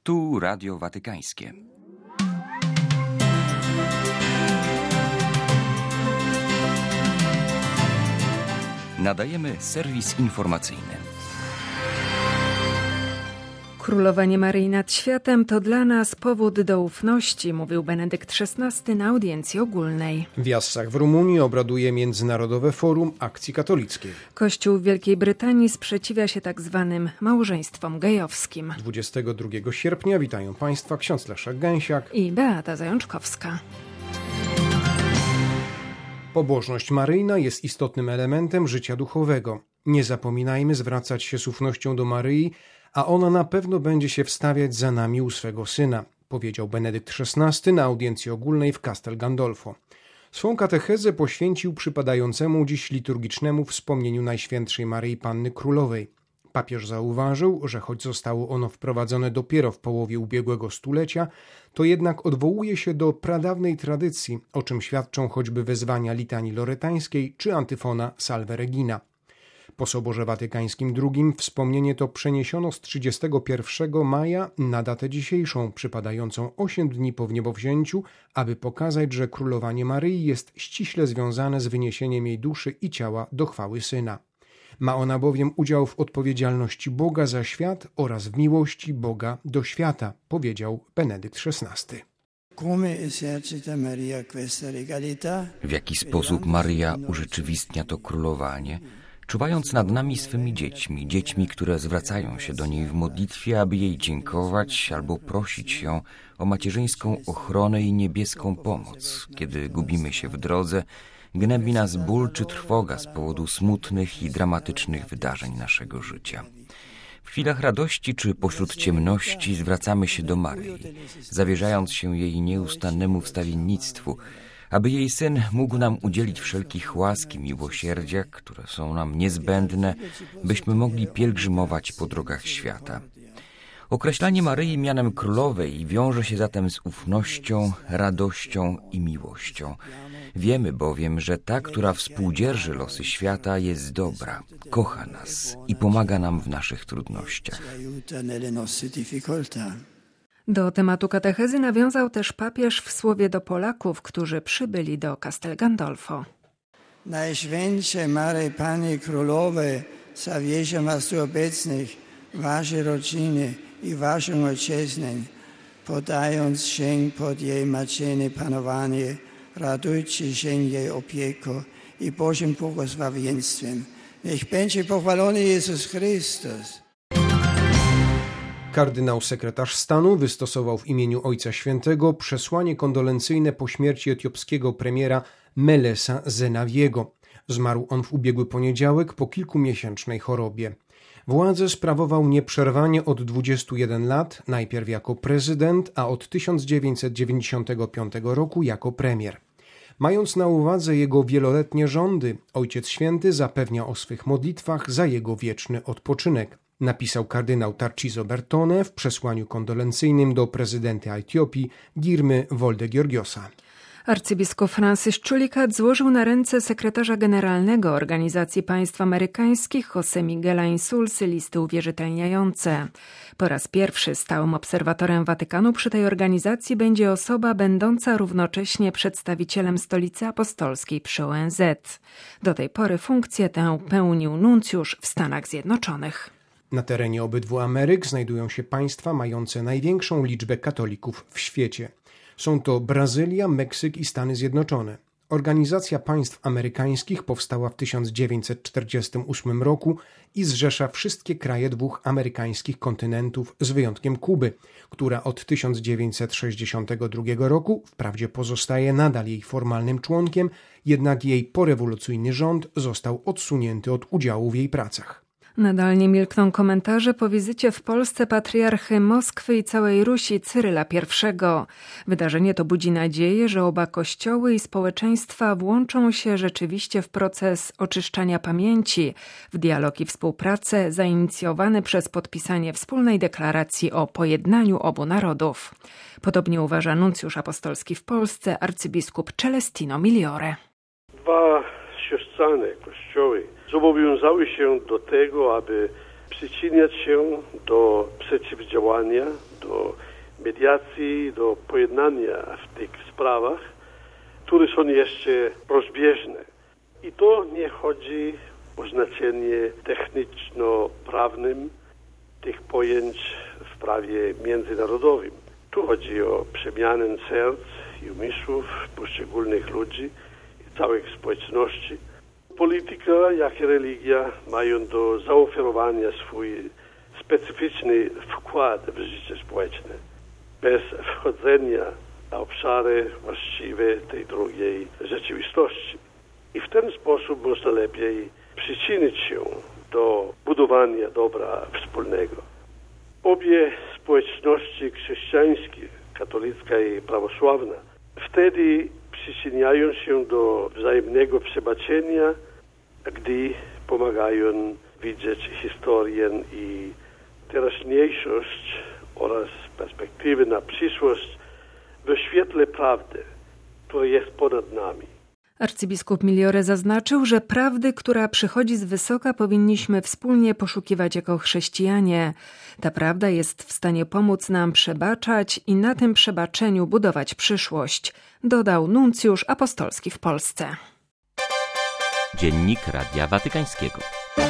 Tu Radio Watykańskie. Nadajemy serwis informacyjny. Królowanie Maryi nad światem to dla nas powód do ufności, mówił Benedykt XVI na audiencji ogólnej. W Jassach w Rumunii obraduje Międzynarodowe Forum Akcji Katolickiej. Kościół w Wielkiej Brytanii sprzeciwia się tak zwanym małżeństwom gejowskim. 22 sierpnia witają Państwa ksiądz Leszek Gęsiak i Beata Zajączkowska. Pobożność maryjna jest istotnym elementem życia duchowego. Nie zapominajmy zwracać się z ufnością do Maryi, a ona na pewno będzie się wstawiać za nami u swego Syna, powiedział Benedykt XVI na audiencji ogólnej w Castel Gandolfo. Swą katechezę poświęcił przypadającemu dziś liturgicznemu wspomnieniu Najświętszej Maryi Panny Królowej. Papież zauważył, że choć zostało ono wprowadzone dopiero w połowie ubiegłego stulecia, to jednak odwołuje się do pradawnej tradycji, o czym świadczą choćby wezwania litanii loretańskiej czy antyfona Salve Regina. Po Soborze Watykańskim II wspomnienie to przeniesiono z 31 maja na datę dzisiejszą, przypadającą 8 dni po wniebowzięciu, aby pokazać, że królowanie Maryi jest ściśle związane z wyniesieniem jej duszy i ciała do chwały Syna. Ma ona bowiem udział w odpowiedzialności Boga za świat oraz w miłości Boga do świata, powiedział Benedykt XVI. W jaki sposób Maryja urzeczywistnia to królowanie, czuwając nad nami swymi dziećmi, które zwracają się do niej w modlitwie, aby jej dziękować albo prosić ją o macierzyńską ochronę i niebieską pomoc, kiedy gubimy się w drodze, gnębi nas ból czy trwoga z powodu smutnych i dramatycznych wydarzeń naszego życia. W chwilach radości czy pośród ciemności zwracamy się do Maryi, zawierzając się jej nieustannemu wstawiennictwu, aby jej Syn mógł nam udzielić wszelkich łask i miłosierdzia, które są nam niezbędne, byśmy mogli pielgrzymować po drogach świata. Określanie Maryi mianem królowej wiąże się zatem z ufnością, radością i miłością. Wiemy bowiem, że ta, która współdzierży losy świata, jest dobra, kocha nas i pomaga nam w naszych trudnościach. Do tematu katechezy nawiązał też papież w słowie do Polaków, którzy przybyli do Castel Gandolfo. Najświętsze Maryi Panny Królowej, zawierzam was tu obecnych, wasze rodziny i waszą ojczyznę, podając się pod jej macienne panowanie, radujcie się jej opieką i Bożym błogosławieństwem. Niech będzie pochwalony Jezus Chrystus. Kardynał sekretarz stanu wystosował w imieniu Ojca Świętego przesłanie kondolencyjne po śmierci etiopskiego premiera Melesa Zenawiego. Zmarł on w ubiegły poniedziałek po kilkumiesięcznej chorobie. Władzę sprawował nieprzerwanie od 21 lat, najpierw jako prezydent, a od 1995 roku jako premier. Mając na uwadze jego wieloletnie rządy, Ojciec Święty zapewnia o swych modlitwach za jego wieczny odpoczynek, napisał kardynał Tarciso Bertone w przesłaniu kondolencyjnym do prezydenta Etiopii Girmy Wolde-Giorgiosa. Arcybiskup Francis Chulikat złożył na ręce sekretarza generalnego Organizacji Państw Amerykańskich José Miguela Insulsy listy uwierzytelniające. Po raz pierwszy stałym obserwatorem Watykanu przy tej organizacji będzie osoba będąca równocześnie przedstawicielem Stolicy Apostolskiej przy ONZ. Do tej pory funkcję tę pełnił nuncjusz w Stanach Zjednoczonych. Na terenie obydwu Ameryk znajdują się państwa mające największą liczbę katolików w świecie. Są to Brazylia, Meksyk i Stany Zjednoczone. Organizacja Państw Amerykańskich powstała w 1948 roku i zrzesza wszystkie kraje dwóch amerykańskich kontynentów z wyjątkiem Kuby, która od 1962 roku wprawdzie pozostaje nadal jej formalnym członkiem, jednak jej porewolucyjny rząd został odsunięty od udziału w jej pracach. Nadal nie milkną komentarze po wizycie w Polsce patriarchy Moskwy i całej Rusi Cyryla I. Wydarzenie to budzi nadzieję, że oba kościoły i społeczeństwa włączą się rzeczywiście w proces oczyszczania pamięci, w dialog i współpracę zainicjowany przez podpisanie wspólnej deklaracji o pojednaniu obu narodów. Podobnie uważa nuncjusz apostolski w Polsce arcybiskup Celestino Migliore. Dwa siostrzane kościoły zobowiązały się do tego, aby przyczyniać się do przeciwdziałania, do do mediacji, do pojednania w tych sprawach, które są jeszcze rozbieżne. I to nie chodzi o znaczenie techniczno-prawnym tych pojęć w prawie międzynarodowym. Tu chodzi o przemianę serc i umysłów poszczególnych ludzi i całej społeczności. Polityka, jak i religia mają do zaoferowania swój specyficzny wkład w życie społeczne, bez wchodzenia na obszary właściwe tej drugiej rzeczywistości. I w ten sposób można lepiej przyczynić się do budowania dobra wspólnego. Obie społeczności chrześcijańskie, katolicka i prawosławna, wtedy przyczyniają się do wzajemnego przebaczenia, gdy pomagają widzieć historię i teraźniejszość oraz perspektywy na przyszłość w świetle prawdy, która jest ponad nami. Arcybiskup Migliore zaznaczył, że prawdy, która przychodzi z wysoka, powinniśmy wspólnie poszukiwać jako chrześcijanie. Ta prawda jest w stanie pomóc nam przebaczać i na tym przebaczeniu budować przyszłość, dodał nuncjusz apostolski w Polsce. Dziennik Radia Watykańskiego.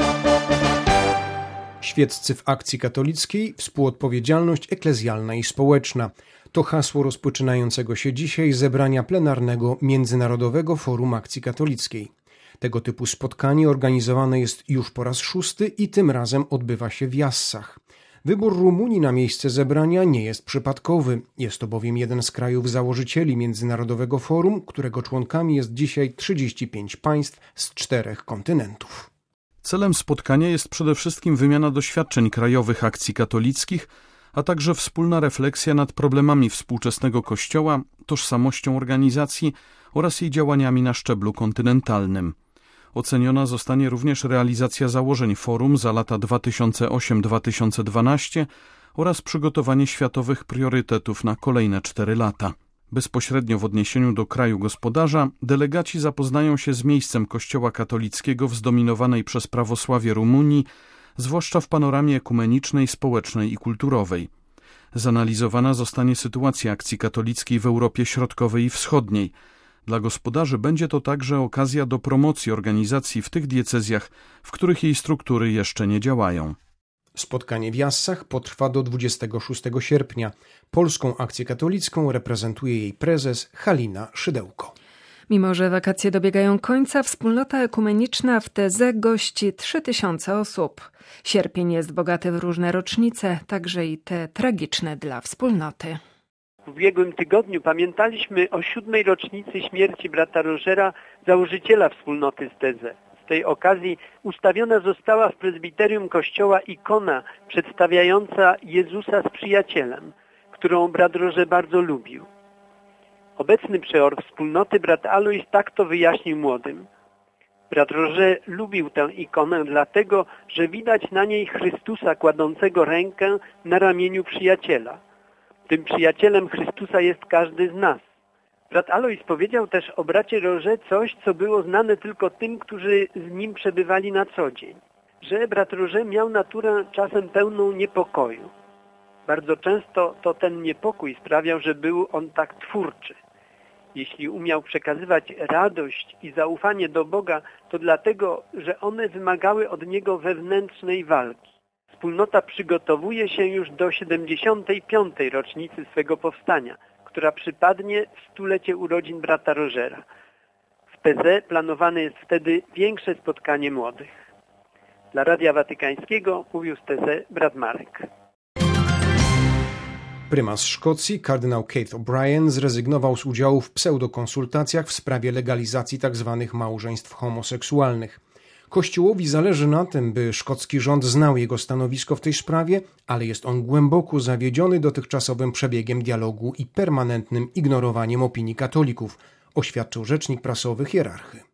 Świeccy w akcji katolickiej, współodpowiedzialność eklezjalna i społeczna. To hasło rozpoczynającego się dzisiaj zebrania plenarnego Międzynarodowego Forum Akcji Katolickiej. Tego typu spotkanie organizowane jest już po raz 6. i tym razem odbywa się w Jassach. Wybór Rumunii na miejsce zebrania nie jest przypadkowy. Jest to bowiem jeden z krajów założycieli Międzynarodowego Forum, którego członkami jest dzisiaj 35 państw z 4 kontynentów. Celem spotkania jest przede wszystkim wymiana doświadczeń krajowych akcji katolickich, a także wspólna refleksja nad problemami współczesnego Kościoła, tożsamością organizacji oraz jej działaniami na szczeblu kontynentalnym. Oceniona zostanie również realizacja założeń forum za lata 2008-2012 oraz przygotowanie światowych priorytetów na kolejne 4 lata. Bezpośrednio w odniesieniu do kraju gospodarza delegaci zapoznają się z miejscem Kościoła katolickiego w zdominowanej przez prawosławie Rumunii, zwłaszcza w panoramie ekumenicznej, społecznej i kulturowej. Zanalizowana zostanie sytuacja akcji katolickiej w Europie Środkowej i Wschodniej. Dla gospodarzy będzie to także okazja do promocji organizacji w tych diecezjach, w których jej struktury jeszcze nie działają. Spotkanie w Jassach potrwa do 26 sierpnia. Polską akcję katolicką reprezentuje jej prezes Halina Szydełko. Mimo że wakacje dobiegają końca, wspólnota ekumeniczna w Teze gości 3000 osób. Sierpień jest bogaty w różne rocznice, także i te tragiczne dla wspólnoty. W ubiegłym tygodniu pamiętaliśmy o 7. rocznicy śmierci brata Rogera, założyciela wspólnoty z Teze. Z tej okazji ustawiona została w prezbiterium kościoła ikona przedstawiająca Jezusa z przyjacielem, którą brat Roger bardzo lubił. Obecny przeor wspólnoty, brat Alois, tak to wyjaśnił młodym. Brat Roger lubił tę ikonę dlatego, że widać na niej Chrystusa kładącego rękę na ramieniu przyjaciela. Tym przyjacielem Chrystusa jest każdy z nas. Brat Alois powiedział też o bracie Roger coś, co było znane tylko tym, którzy z nim przebywali na co dzień. Że brat Roger miał naturę czasem pełną niepokoju. Bardzo często to ten niepokój sprawiał, że był on tak twórczy. Jeśli umiał przekazywać radość i zaufanie do Boga, to dlatego, że one wymagały od niego wewnętrznej walki. Wspólnota przygotowuje się już do 75. rocznicy swego powstania, która przypadnie w 100-lecie urodzin brata Rogera. W Teze planowane jest wtedy większe spotkanie młodych. Dla Radia Watykańskiego mówił z Teze brat Marek. Prymas Szkocji, kardynał Keith O'Brien, zrezygnował z udziału w pseudokonsultacjach w sprawie legalizacji tzw. małżeństw homoseksualnych. Kościołowi zależy na tym, by szkocki rząd znał jego stanowisko w tej sprawie, ale jest on głęboko zawiedziony dotychczasowym przebiegiem dialogu i permanentnym ignorowaniem opinii katolików, oświadczył rzecznik prasowy hierarchy.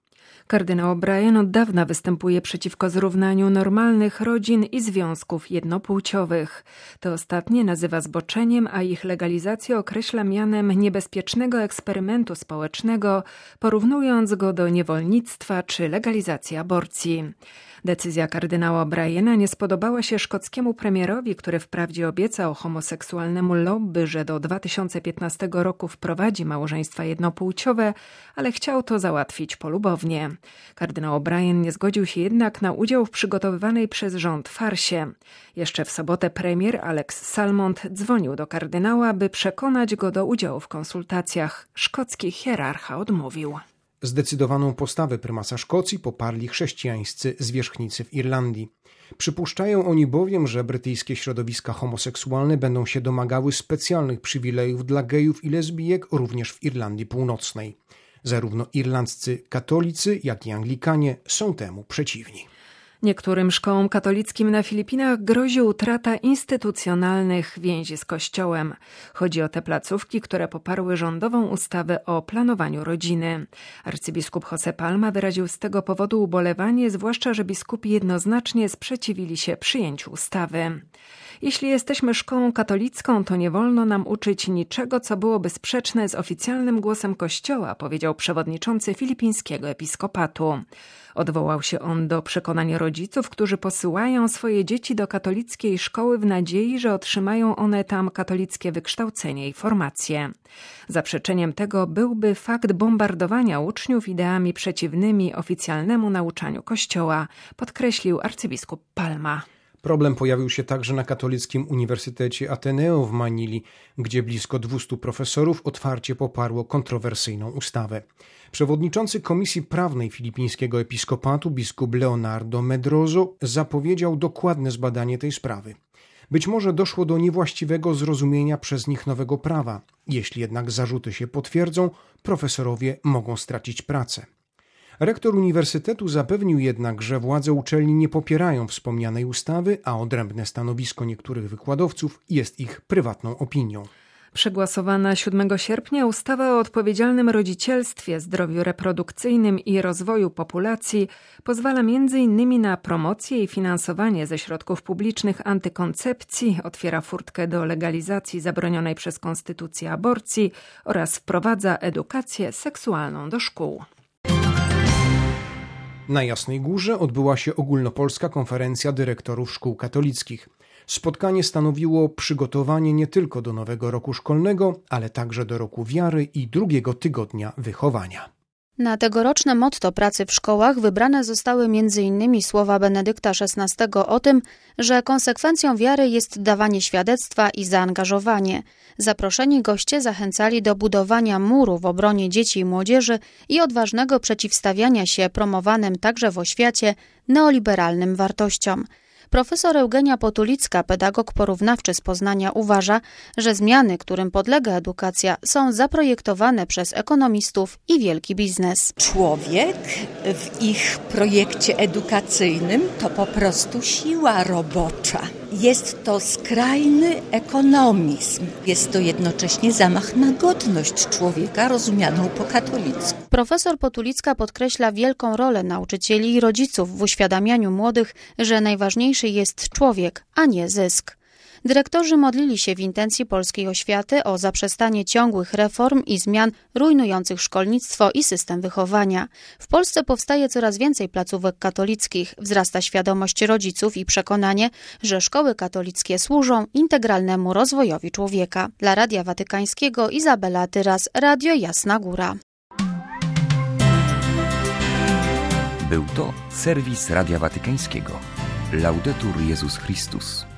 Kardynał O'Brien od dawna występuje przeciwko zrównaniu normalnych rodzin i związków jednopłciowych. To ostatnie nazywa zboczeniem, a ich legalizację określa mianem niebezpiecznego eksperymentu społecznego, porównując go do niewolnictwa czy legalizacji aborcji. Decyzja kardynała O'Briena nie spodobała się szkockiemu premierowi, który wprawdzie obiecał homoseksualnemu lobby, że do 2015 roku wprowadzi małżeństwa jednopłciowe, ale chciał to załatwić polubownie. Kardynał O'Brien nie zgodził się jednak na udział w przygotowywanej przez rząd farsie. Jeszcze w sobotę premier Alex Salmond dzwonił do kardynała, by przekonać go do udziału w konsultacjach. Szkocki hierarcha odmówił. Zdecydowaną postawę prymasa Szkocji poparli chrześcijańscy zwierzchnicy w Irlandii. Przypuszczają oni bowiem, że brytyjskie środowiska homoseksualne będą się domagały specjalnych przywilejów dla gejów i lesbijek również w Irlandii Północnej. Zarówno irlandzcy katolicy, jak i Anglikanie są temu przeciwni. Niektórym szkołom katolickim na Filipinach grozi utrata instytucjonalnych więzi z Kościołem. Chodzi o te placówki, które poparły rządową ustawę o planowaniu rodziny. Arcybiskup José Palma wyraził z tego powodu ubolewanie, zwłaszcza że biskupi jednoznacznie sprzeciwili się przyjęciu ustawy. Jeśli jesteśmy szkołą katolicką, to nie wolno nam uczyć niczego, co byłoby sprzeczne z oficjalnym głosem Kościoła, powiedział przewodniczący filipińskiego episkopatu. Odwołał się on do przekonań rodziców, którzy posyłają swoje dzieci do katolickiej szkoły w nadziei, że otrzymają one tam katolickie wykształcenie i formację. Zaprzeczeniem tego byłby fakt bombardowania uczniów ideami przeciwnymi oficjalnemu nauczaniu Kościoła, podkreślił arcybiskup Palma. Problem pojawił się także na Katolickim Uniwersytecie Ateneo w Manili, gdzie blisko 200 profesorów otwarcie poparło kontrowersyjną ustawę. Przewodniczący Komisji Prawnej Filipińskiego Episkopatu biskup Leonardo Medroso zapowiedział dokładne zbadanie tej sprawy. Być może doszło do niewłaściwego zrozumienia przez nich nowego prawa. Jeśli jednak zarzuty się potwierdzą, profesorowie mogą stracić pracę. Rektor uniwersytetu zapewnił jednak, że władze uczelni nie popierają wspomnianej ustawy, a odrębne stanowisko niektórych wykładowców jest ich prywatną opinią. Przegłosowana 7 sierpnia ustawa o odpowiedzialnym rodzicielstwie, zdrowiu reprodukcyjnym i rozwoju populacji pozwala m.in. na promocję i finansowanie ze środków publicznych antykoncepcji, otwiera furtkę do legalizacji zabronionej przez konstytucję aborcji oraz wprowadza edukację seksualną do szkół. Na Jasnej Górze odbyła się ogólnopolska konferencja dyrektorów szkół katolickich. Spotkanie stanowiło przygotowanie nie tylko do nowego roku szkolnego, ale także do roku wiary i drugiego tygodnia wychowania. Na tegoroczne motto pracy w szkołach wybrane zostały m.in. słowa Benedykta XVI o tym, że konsekwencją wiary jest dawanie świadectwa i zaangażowanie. Zaproszeni goście zachęcali do budowania muru w obronie dzieci i młodzieży i odważnego przeciwstawiania się promowanym także w oświacie neoliberalnym wartościom. Profesor Eugenia Potulicka, pedagog porównawczy z Poznania, uważa, że zmiany, którym podlega edukacja, są zaprojektowane przez ekonomistów i wielki biznes. Człowiek w ich projekcie edukacyjnym to po prostu siła robocza. Jest to skrajny ekonomizm. Jest to jednocześnie zamach na godność człowieka, rozumianą po katolicku. Profesor Potulicka podkreśla wielką rolę nauczycieli i rodziców w uświadamianiu młodych, że najważniejszy jest człowiek, a nie zysk. Dyrektorzy modlili się w intencji polskiej oświaty o zaprzestanie ciągłych reform i zmian rujnujących szkolnictwo i system wychowania. W Polsce powstaje coraz więcej placówek katolickich, wzrasta świadomość rodziców i przekonanie, że szkoły katolickie służą integralnemu rozwojowi człowieka. Dla Radia Watykańskiego Izabela Tyras, Radio Jasna Góra. Był to serwis Radia Watykańskiego. Laudetur Jezus Chrystus.